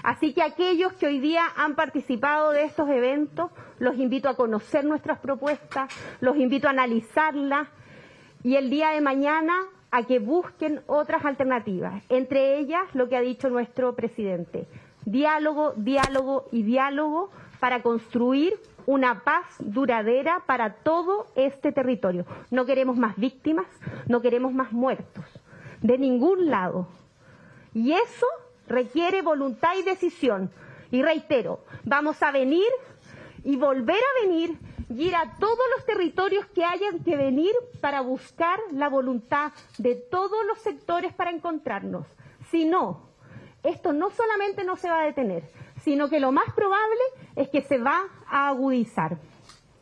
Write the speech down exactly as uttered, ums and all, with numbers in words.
Así que aquellos que hoy día han participado de estos eventos, los invito a conocer nuestras propuestas, los invito a analizarlas y el día de mañana a que busquen otras alternativas, entre ellas lo que ha dicho nuestro presidente, diálogo, diálogo y diálogo para construir una paz duradera para todo este territorio. No queremos más víctimas, no queremos más muertos, de ningún lado. Y eso requiere voluntad y decisión. Y reitero, vamos a venir y volver a venir y ir a todos los territorios que hayan que venir para buscar la voluntad de todos los sectores para encontrarnos. Si no, esto no solamente no se va a detener, sino que lo más probable es que se va a agudizar.